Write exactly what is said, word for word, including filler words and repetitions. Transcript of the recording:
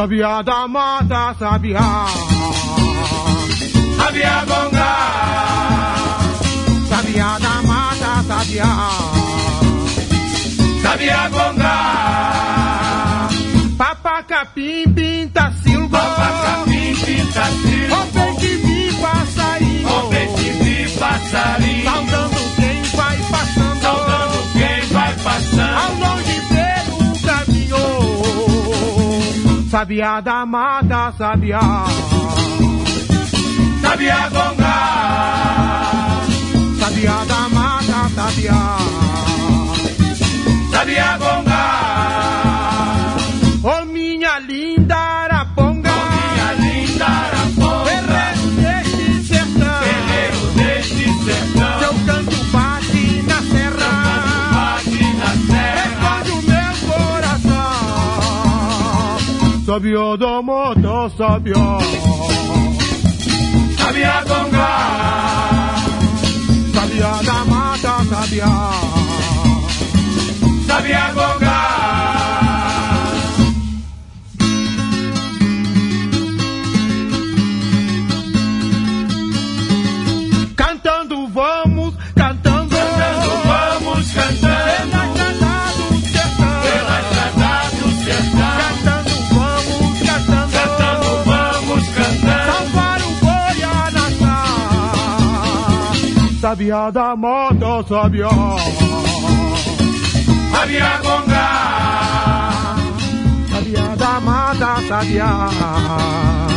Sabiá da mata, sabiá. Sabiá gonga. Sabiá da mata, sabiá. Sabiá gonga. Papacapim, pinta silgo. Papacapim, pinta silgo. O peixe vi passarinho. O peixe vi passarinho. Saudando quem vai passando. Saudando quem vai passando. Ao longe pelo caminho. Sabiá da mata, sabiá. Sabiá gonga. Sabiá da mata, sabiá. Sabiá gonga. Oh minha linda araponga. Oh minha linda araponga. Guerreiro deste sertão. Guerreiro deste sertão. Seu canto bate na serra. Seu canto bate na serra. Responde o meu coração. Sabiá da mata, sabiá. Sabiá gonga. Sabiá da mata, sabiá. Sabiá gonga. Cantando vamos, cantando. Cantando vamos, cantando. Pela estrada do sertão. Pela estrada do sertão. Cantando vamos, cantando. Cantando vamos, cantando. Salvar o boi a nação. Sabiá da mata, sabiá. Sabiá gonga. Sabiá da mata, sabiá.